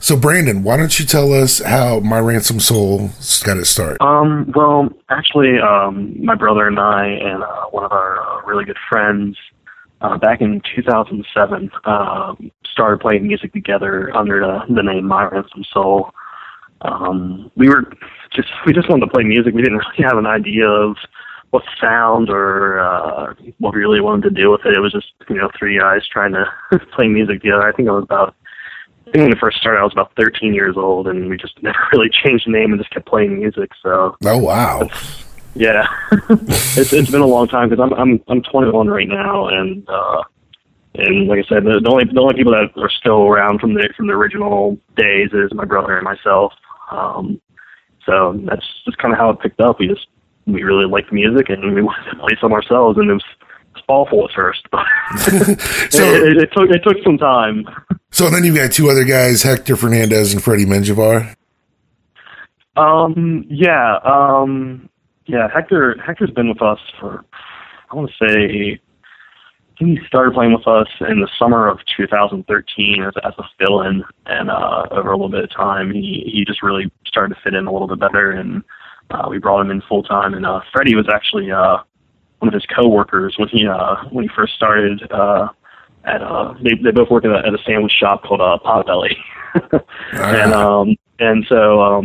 So, Brandon, why don't you tell us how My Ransom Soul got its start? Well, actually, my brother and I and one of our really good friends back in 2007 started playing music together under the name My Ransom Soul. We just wanted to play music. We didn't really have an idea of what sound or what we really wanted to do with it. It was just, three guys trying to play music together. I think when it first started, I was about 13 years old, and we just never really changed the name and just kept playing music. So. Oh wow. Yeah, it's been a long time because I'm 21 right now, and like I said, the only people that are still around from the original days is my brother and myself. So that's just kind of how it picked up. We really liked music, and we wanted to play some ourselves, and it was awful at first. So it took some time. So then you've got two other guys, Hector Fernandez and Freddie Menjivar. Yeah, Hector's been with us for, I want to say, he started playing with us in the summer of 2013 as a fill-in, and over a little bit of time, he just really started to fit in a little bit better, and we brought him in full-time. And Freddie was actually one of his co-workers when he first started. They both work at a sandwich shop called Potbelly, and so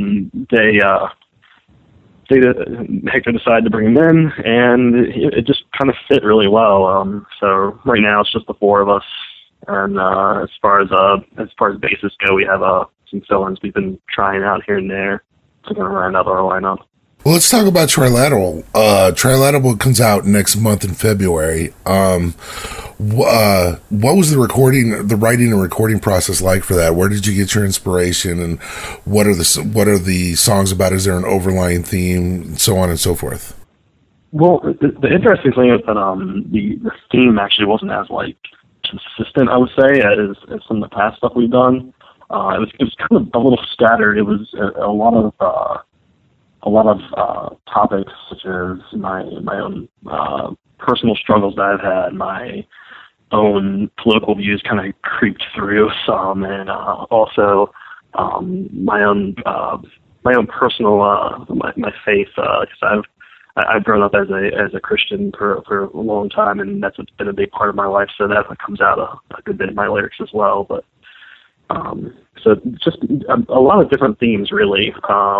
Hector decided to bring him in, and it just kind of fit really well. So right now it's just the four of us, and as far as bassists go, we have some fill-ins we've been trying out here and there to kind of round out our lineup. Well, let's talk about Trilateral. Trilateral comes out next month in February. What was the writing and recording process like for that? Where did you get your inspiration, and what are the songs about? Is there an overlying theme, and so on and so forth? Well, the interesting thing is that the theme actually wasn't as consistent, I would say, as some of the past stuff we've done. It was kind of a little scattered. It was a lot of topics such as my own personal struggles that I've had, my own political views kind of creeped through some, and also my own personal my faith, because I've grown up as a Christian for a long time, and that's been a big part of my life. So that comes out a good bit in my lyrics as well. But so just a lot of different themes, really.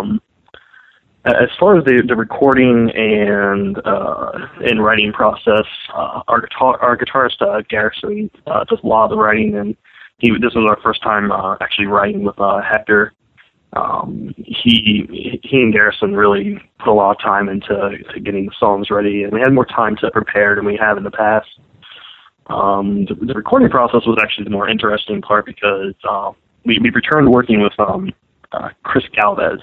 As far as the recording and writing process, our guitarist Garrison does a lot of the writing, and this was our first time actually writing with Hector. He and Garrison really put a lot of time into getting the songs ready, and we had more time to prepare than we have in the past. The recording process was actually the more interesting part because we returned working with Chris Galvez.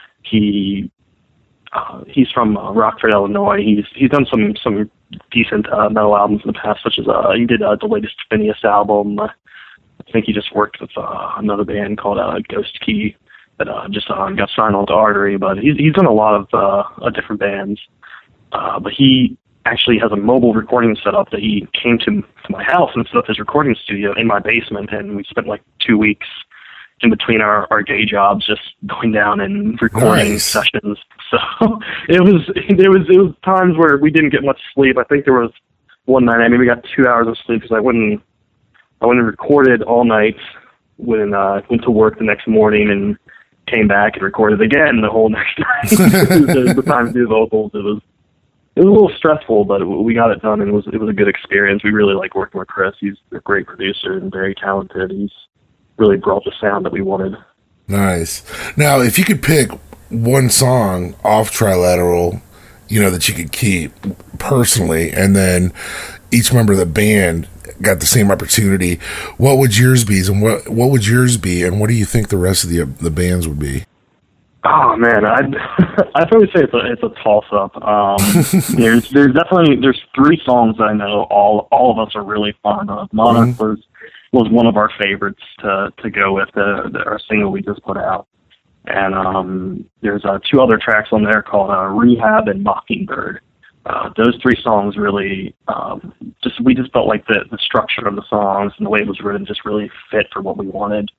He's from Rockford, Illinois. He's done some decent metal albums in the past, such as he did the latest Phineas album. I think he just worked with another band called Ghost Key that just got signed on to Artery. But he's done a lot of different bands. But he actually has a mobile recording setup that he came to my house and set up his recording studio in my basement, and we spent 2 weeks in between our day jobs just going down and recording sessions. So it was times where we didn't get much sleep. I think there was one night I maybe got 2 hours of sleep because I went and recorded all night when I went to work the next morning and came back and recorded again the whole next night. the time to do vocals. It was a little stressful, but we got it done, and it was a good experience. We really like working with Chris. He's a great producer and very talented. He's really brought the sound that we wanted. Nice. Now, if you could pick one song off Trilateral, that you could keep personally, and then each member of the band got the same opportunity, what would yours be, and what would yours be, and what do you think the rest of the bands would be? Oh man, I'd probably say it's a toss up. There's three songs that I know all of us are really fond of. Monarch was one of our favorites to go with, our single we just put out. And there's two other tracks on there called Rehab and Mockingbird. Those three songs really, we just felt like the structure of the songs and the way it was written just really fit for what we wanted.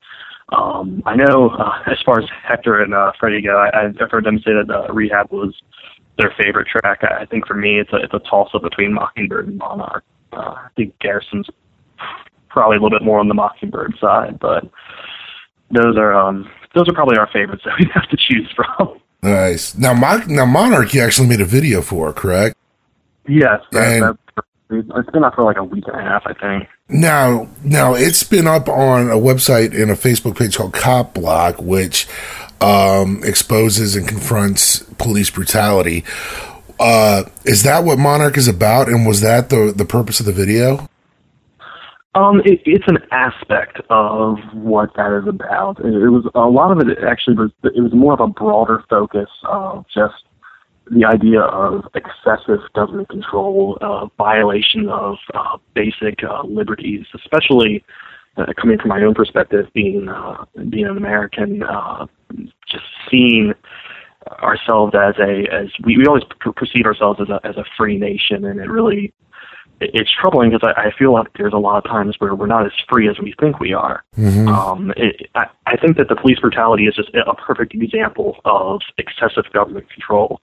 I know as far as Hector and Freddie go, I've heard them say that Rehab was their favorite track. I think for me, it's a toss-up between Mockingbird and Monarch. I think Garrison's probably a little bit more on the Mockingbird side, but those are probably our favorites that we have to choose from. Nice. Now Monarch, you actually made a video for, correct? Yes, it's been up for like a week and a half, I think. Now it's been up on a website and a Facebook page called Cop Block, which exposes and confronts police brutality. Is that what Monarch is about, and was that the purpose of the video? It's an aspect of what that is about. It was a lot of it actually was more of a broader focus of just the idea of excessive government control, violation of basic liberties, especially coming from my own perspective, being an American, just seeing ourselves as we always perceive ourselves as a free nation, and it's troubling because I feel like there's a lot of times where we're not as free as we think we are. Mm-hmm. I think that the police brutality is just a perfect example of excessive government control.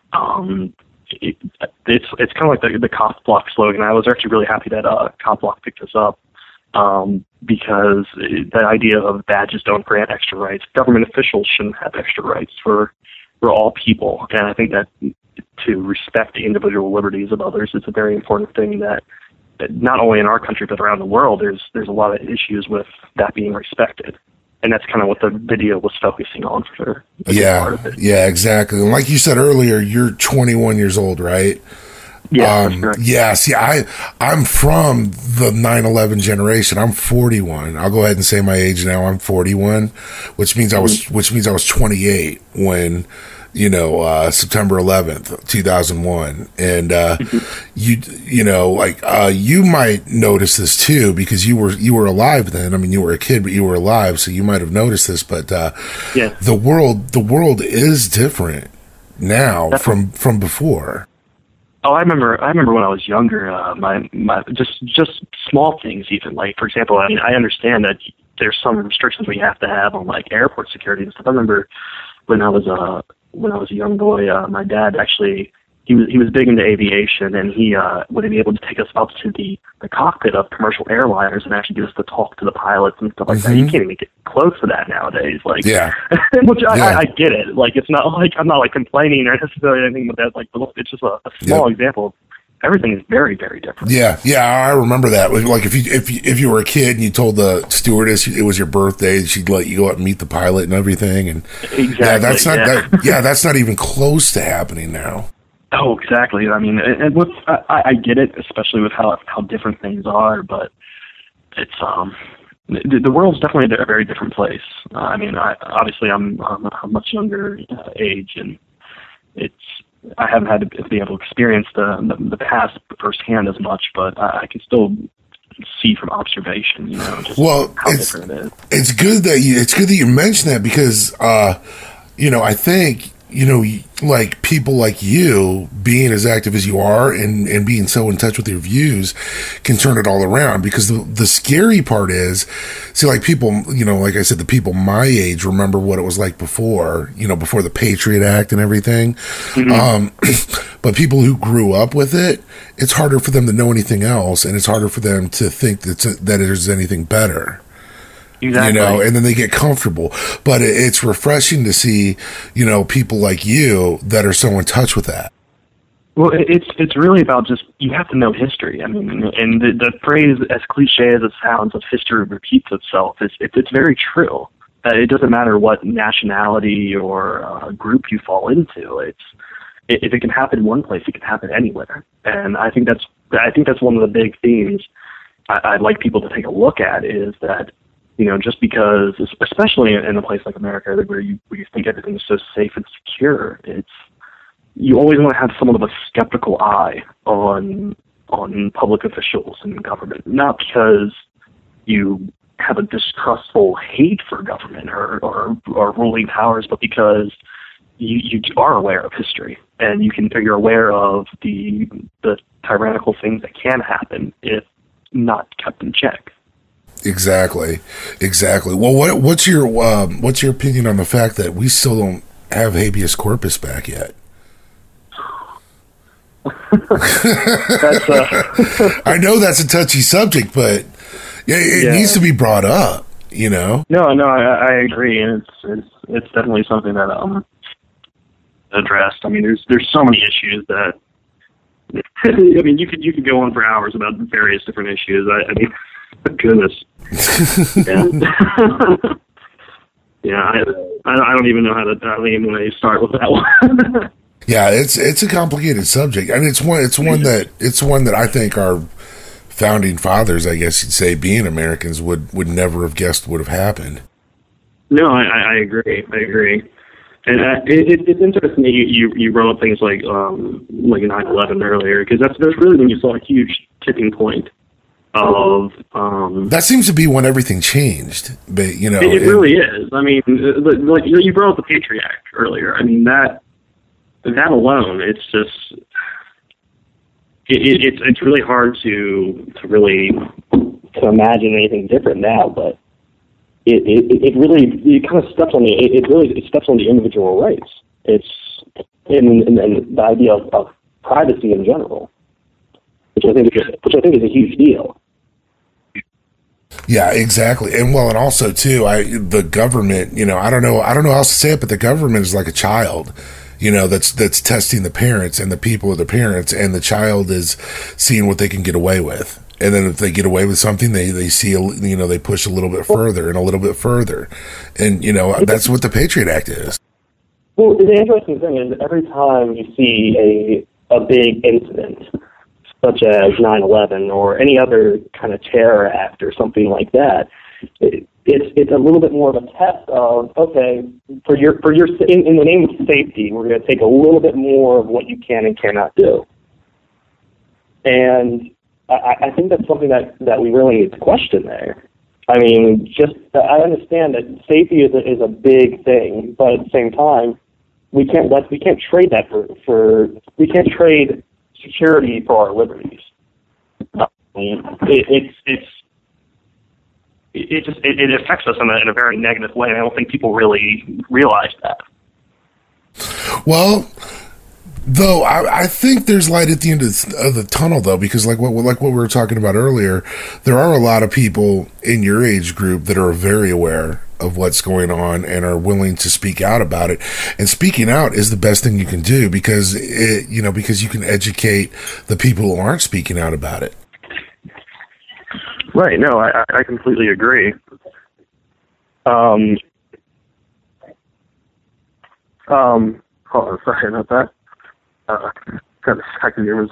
It's kind of like the Cop Block slogan. I was actually really happy that Cop Block picked this up because the idea of badges don't grant extra rights. Government officials shouldn't have extra rights for all people, and I think that to respect the individual liberties of others is a very important thing that not only in our country but around the world there's a lot of issues with that being respected. And that's kind of what the video was focusing on for part of it. Yeah, exactly. And like you said earlier, you're 21 years old, right? Yeah, that's correct. Yeah, see, I'm from the 9/11 generation. I'm 41. I'll go ahead and say my age now. I'm 41, which means I was 28 when September 11th, 2001. And, you might notice this too, because you were alive then. I mean, you were a kid, but you were alive. So you might have noticed this, but, the world is different now from before. Oh, I remember when I was younger, my just small things even, like, for example, I mean, I understand that there's some restrictions we have to have on like airport security and stuff. I remember when I was a young boy, my dad actually, he was big into aviation, and he would be able to take us up to the cockpit of commercial airliners and actually get us to talk to the pilots and stuff like that. You can't even get close to that nowadays. Like, yeah. I get it. Like, it's not like I'm not like complaining or necessarily anything, but that's like, it's just a small example. Everything is very, very different. Yeah, I remember that. Like if you were a kid and you told the stewardess it was your birthday, she'd let you go out and meet the pilot and everything. And exactly, that's not even close to happening now. Oh, exactly. I mean, I get it, especially with how different things are. But it's the world's definitely a very different place. I mean, obviously I'm a much younger age, and I haven't had to be able to experience the past firsthand as much, but I can still see from observation, just how different it is. It's good that you mention that because, I think, like people like you being as active as you are and being so in touch with your views can turn it all around, because the scary part is, see, like people, like I said, the people my age remember what it was like before the Patriot Act and everything. Mm-hmm. But people who grew up with it, it's harder for them to know anything else, and it's harder for them to think that there's anything better. Exactly. And then they get comfortable. But it's refreshing to see, people like you that are so in touch with that. Well, it's really about just, you have to know history. I mean, and the phrase, as cliche as it sounds, of history repeats itself, it's very true. It doesn't matter what nationality or group you fall into. If it can happen in one place, it can happen anywhere. And I think that's one of the big themes I'd like people to take a look at, is that, just because, especially in a place like America where you think everything is so safe and secure, you always want to have somewhat of a skeptical eye on public officials and government, not because you have a distrustful hate for government or ruling powers, but because you are aware of history, and you're aware of the tyrannical things that can happen if not kept in check. Exactly. Well, what's your opinion on the fact that we still don't have habeas corpus back yet? That's I know that's a touchy subject, but it needs to be brought up. You know? No, I agree, and it's definitely something that addressed. I mean, there's so many issues that. I mean, you could go on for hours about various different issues. I mean, goodness. Yeah, I don't even know how to start with that one. Yeah, it's a complicated subject, and it's one that I think our founding fathers, I guess you'd say, being Americans, would never have guessed would have happened. No, I agree. And it's interesting that you brought up things like 9/11 earlier, because that's really when you saw a huge tipping point of. That seems to be when everything changed, but you know, it really is. I mean, like you brought up the Patriot Act earlier. I mean that alone, it's just it's really hard to imagine anything different now, but. It really kind of steps on it steps on the individual rights. It's and the idea of privacy in general, which I think is a huge deal. Yeah, exactly, and also too, the government. You know, I don't know how else to say it, but the government is like a child. You know, that's testing the parents and the people of the parents, and the child is seeing what they can get away with. And then if they get away with something, they see, you know, they push a little bit further and a little bit further. And, you know, that's what the Patriot Act is. Well, the interesting thing is every time you see a big incident, such as 9/11 or any other kind of terror act or something like that, it's a little bit more of a test of, okay, for your in the name of safety, we're going to take a little bit more of what you can and cannot do. And I think that's something that we really need to question there. I mean, I understand that safety is a big thing, but at the same time, we can't trade that we can't trade security for our liberties. It affects us in a very negative way, and I don't think people really realize that. Well, though I think there's light at the end of the tunnel, though, because like what we were talking about earlier, there are a lot of people in your age group that are very aware of what's going on and are willing to speak out about it. And speaking out is the best thing you can do because because you can educate the people who aren't speaking out about it. Right. No, I completely agree. Hold on, sorry about that. Kind of second here,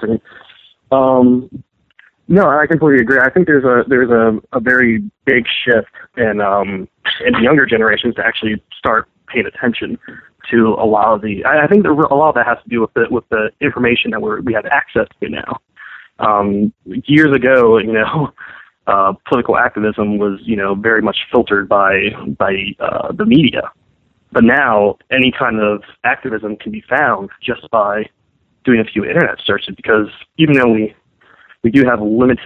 no, I completely agree. I think there's a very big shift in younger generations to actually start paying attention to a lot of the. I think a lot of that has to do with the information that we have access to now. Years ago, political activism was very much filtered by the media, but now any kind of activism can be found just by doing a few internet searches, because even though we do have limited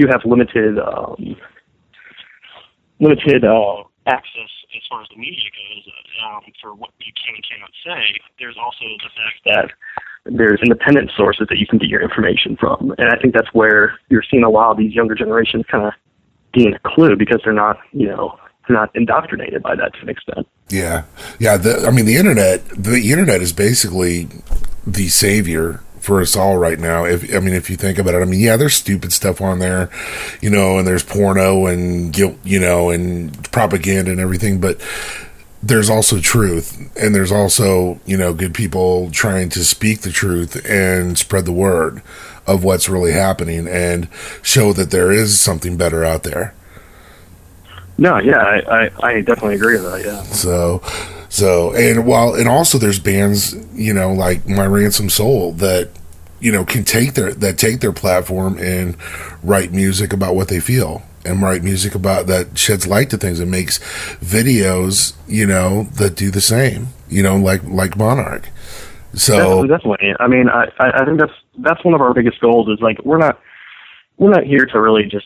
access as far as the media goes for what you can and cannot say, there's also the fact that there's independent sources that you can get your information from, and I think that's where you're seeing a lot of these younger generations kind of gain a clue, because they're not indoctrinated by that to an extent. Yeah. The internet is basically the savior for us all right now. If you think about it, there's stupid stuff on there, and there's porno and guilt, and propaganda and everything, but there's also truth, and there's also, good people trying to speak the truth and spread the word of what's really happening and show that there is something better out there. No, yeah, I definitely agree with that. Yeah. And also there's bands, like My Ransom Soul that, can take their platform and write music about what they feel, and write music about that sheds light to things and makes videos, that do the same, like Monarch. So definitely. I think that's one of our biggest goals is, like, we're not here to really just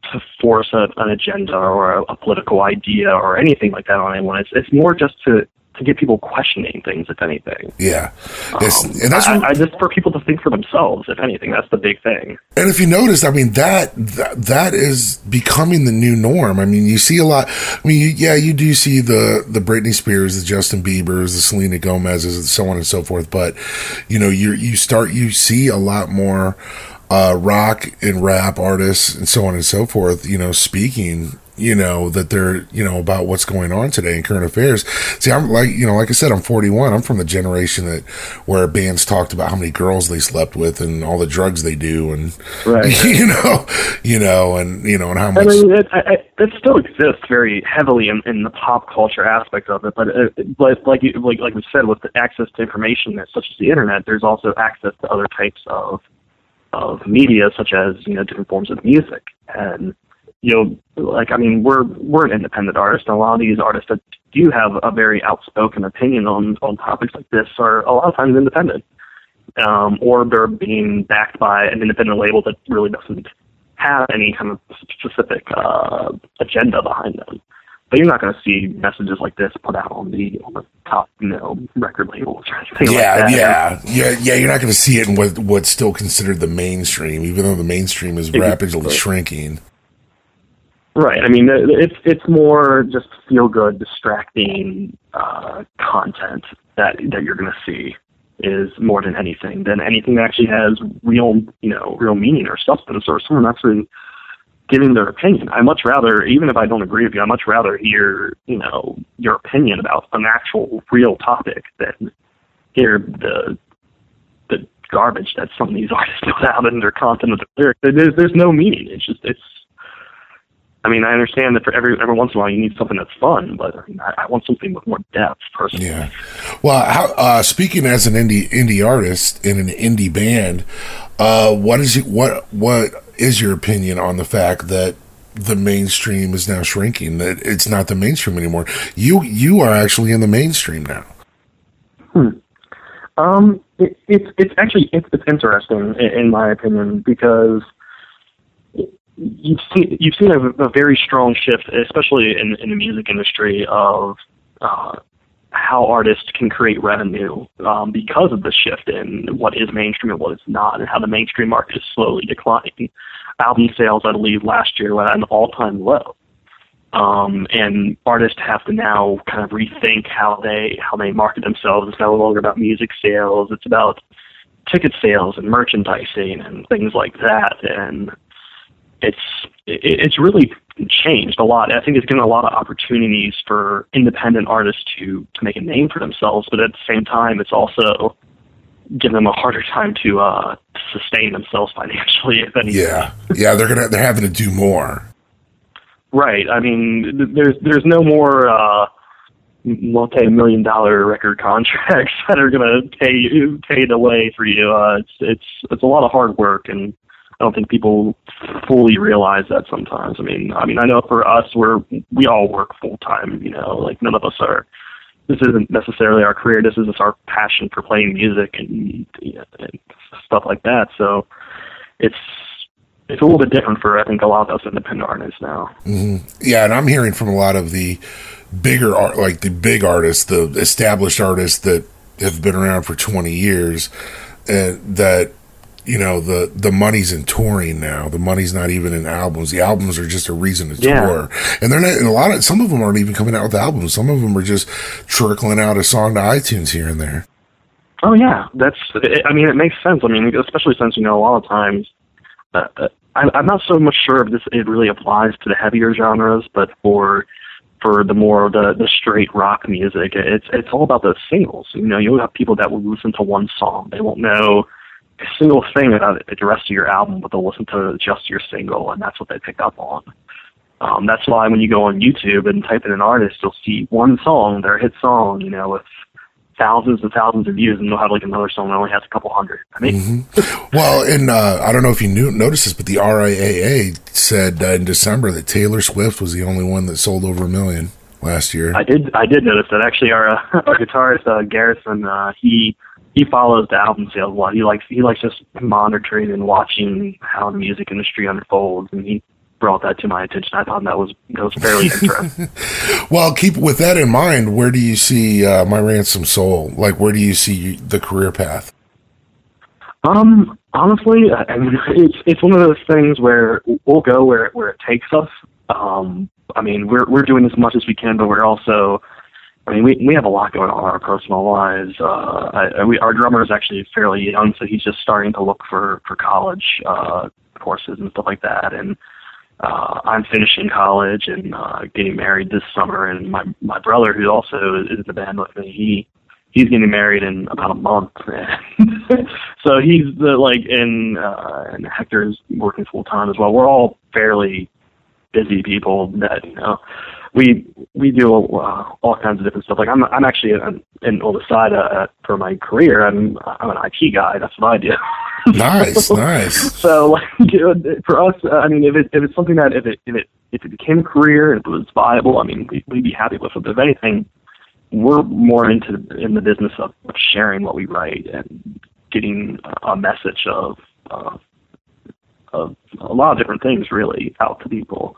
to force an agenda or a political idea or anything like that on anyone. It's more just to get people questioning things, if anything. Yeah. And that's I just for people to think for themselves, if anything. That's the big thing. And if you notice, I mean, that is becoming the new norm. I mean, you see a lot. I mean, you do see the Britney Spears, the Justin Biebers, the Selena Gomez's, and so on and so forth. But, you know, you see a lot more rock and rap artists and so on and so forth, you know, speaking, you know, that they're, you know, about what's going on today in current affairs. See, I'm like, you know, like I said, I'm 41. I'm from the generation where bands talked about how many girls they slept with and all the drugs they do, and right. and how much. I mean, it still exists very heavily in the pop culture aspect of it, but like we said, with the access to information such as the internet, there's also access to other types of media, such as, you know, different forms of music. And, you know, like, I mean, we're an independent artist, and a lot of these artists that do have a very outspoken opinion on topics like this are a lot of times independent, or they're being backed by an independent label that really doesn't have any kind of specific agenda behind them. But you're not going to see messages like this put out on the top, you know, record labels or anything like that. Yeah. You're not going to see it in what's still considered the mainstream, even though the mainstream is rapidly shrinking. Right. I mean, it's more just feel good, distracting content that you're going to see is more than anything that actually has real meaning or substance, or someone actually giving their opinion. I much rather, even if I don't agree with you, I much rather hear, you know, your opinion about an actual real topic than hear the garbage that some of these artists put out in their content of their lyrics. There's no meaning. I mean, I understand that for every once in a while you need something that's fun, but I mean, I want something with more depth, personally. Yeah. Well, speaking as an indie artist in an indie band, what is your opinion on the fact that the mainstream is now shrinking? That it's not the mainstream anymore. You are actually in the mainstream now. It's actually interesting in my opinion, because you've seen a very strong shift, especially in the music industry, of how artists can create revenue because of the shift in what is mainstream and what is not, and how the mainstream market is slowly declining. Album sales, I believe, last year were at an all-time low, and artists have to now kind of rethink how they market themselves. It's no longer about music sales; it's about ticket sales and merchandising and things like that, and it's really changed a lot. I think it's given a lot of opportunities for independent artists to make a name for themselves, but at the same time, it's also given them a harder time to sustain themselves financially. If anything. Yeah, they're having to do more. Right. I mean, there's no more multi-million-dollar record contracts that are going to pay the way for you. It's a lot of hard work, and I don't think people fully realize that sometimes. I mean, I know for us, we all work full time. You know, like none of us are. This isn't necessarily our career. This is just our passion for playing music and stuff like that. So it's a little bit different for, I think, a lot of us independent artists now. Mm-hmm. Yeah, and I'm hearing from a lot of the bigger art, like the big artists, the established artists that have been around for 20 years, that, you know, the money's in touring now. The money's not even in albums. The albums are just a reason to tour. And they're not, and some of them aren't even coming out with albums. Some of them are just trickling out a song to iTunes here and there. Oh yeah. It makes sense. I mean, especially since, you know, a lot of times, I'm not so much sure if it really applies to the heavier genres, but for the more the straight rock music, it's all about the singles. You know, you'll have people that will listen to one song. They won't know a single thing about the rest of your album, but they'll listen to just your single, and that's what they pick up on. That's why when you go on YouTube and type in an artist, you'll see one song, their hit song, you know, with thousands and thousands of views, and they'll have like another song that only has a couple hundred. I mean, well, and I don't know if you noticed this, but the RIAA said in December that Taylor Swift was the only one that sold over 1 million last year. I did notice that. Actually, our guitarist Garrison, he follows the album sales a lot. He likes just monitoring and watching how the music industry unfolds, and he brought that to my attention. I thought that was fairly interesting. Well, keep with that in mind. Where do you see My Ransom Soul? Like, where do you see the career path? Honestly, I mean, it's one of those things where we'll go where it takes us. I mean, we're doing as much as we can, but we're also, I mean, we have a lot going on in our personal lives. Our drummer is actually fairly young, so he's just starting to look for college courses and stuff like that. And I'm finishing college and getting married this summer. And my brother, who also is in the band with me, he's getting married in about a month. So he's and Hector's working full time as well. We're all fairly busy people that, you know, we do all kinds of different stuff. Like I'm actually on the side for my career. I'm an IT guy. That's what I do. Nice. So, like, you know, for us, I mean, if it's something that if it became a career and if it was viable, I mean, we'd be happy with it. But if anything, we're more in the business of sharing what we write and getting a message of a lot of different things really out to people.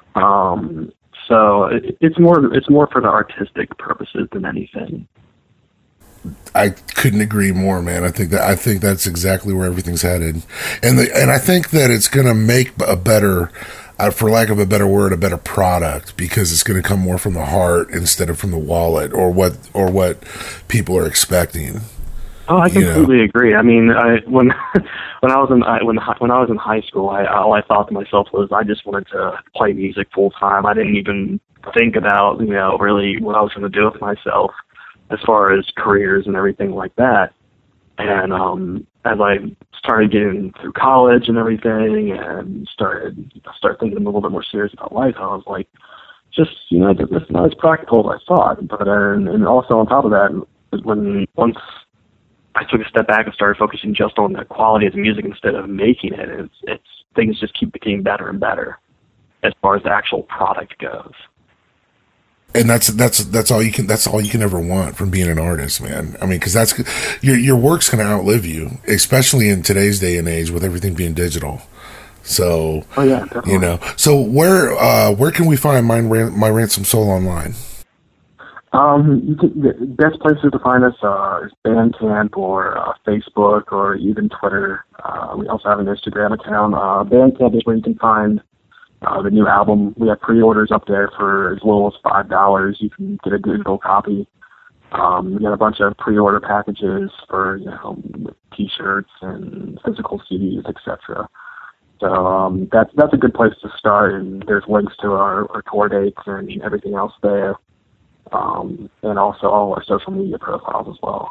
So it's more for the artistic purposes than anything. I couldn't agree more, man. I think that's exactly where everything's headed, and I think that it's going to make a better, for lack of a better word, a better product, because it's going to come more from the heart instead of from the wallet or what people are expecting. Oh, I completely agree. I mean, when I was in high school, all I thought to myself was I just wanted to play music full time. I didn't even think about, you know, really what I was going to do with myself as far as careers and everything like that. And as I started getting through college and everything, and start thinking a little bit more serious about life, I was like, just, you know, it's not as practical as I thought. But and also on top of that, once I took a step back and started focusing just on the quality of the music instead of making it, it's things just keep getting better and better as far as the actual product goes. And that's all you can ever want from being an artist, man. I mean, because that's your work's going to outlive you, especially in today's day and age with everything being digital. So, oh yeah, definitely. You know, so where can we find My Ransom Soul online? The best places to find us is Bandcamp or Facebook or even Twitter. We also have an Instagram account. Bandcamp is where you can find the new album. We have pre-orders up there for as little as $5. You can get a digital copy. We got a bunch of pre-order packages for, you know, T-shirts and physical CDs, etc. So that's a good place to start, and there's links to our tour dates and everything else there, and also all our social media profiles as well.